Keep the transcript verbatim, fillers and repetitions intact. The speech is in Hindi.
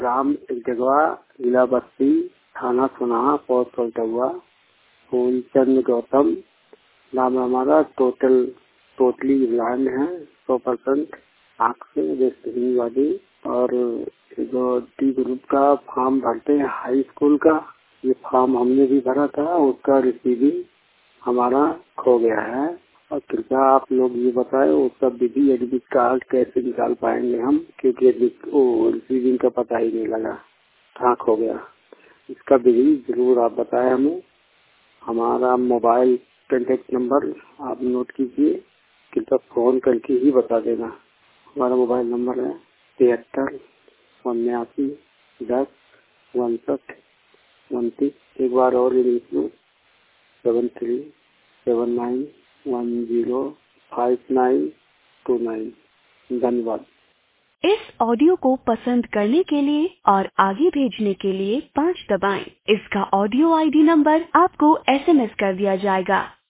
ग्राम जगवा, जिला बस्ती, थाना सुनाहा, पोस्ट सोल्टवा, फूलचंद गौतम। नाम हमारा टोटल टोटली ब्लाइंड है, सौ परसेंट आँख से दृष्टिहीन वाली। और जो डी ग्रुप का फॉर्म भरते हैं हाई स्कूल का, ये फॉर्म हमने भी भरा था, उसका रिसीविंग हमारा खो गया है। और कृपया आप लोग ये बताएं उसका विधि एडमिट कार्ड कैसे निकाल पाएंगे हम, क्योंकि वो रिसीविंग का पता ही नहीं लगा, कहाँ खो गया। इसका विधि जरूर आप बताएं हमें। हमारा मोबाइल कॉन्टेक्ट नंबर आप नोट कीजिए, कृपया फोन करके ही बता देना। हमारा मोबाइल नंबर है तिहत्तर उन्यासी दस उनसठ उनतीस। एक बार और लिख लो, seven three seven nine one zero five nine two nine. धन्यवाद। इस ऑडियो को पसंद करने के लिए और आगे भेजने के लिए पाँच दबाएं। इसका ऑडियो आईडी नंबर आपको एसएमएस कर दिया जाएगा।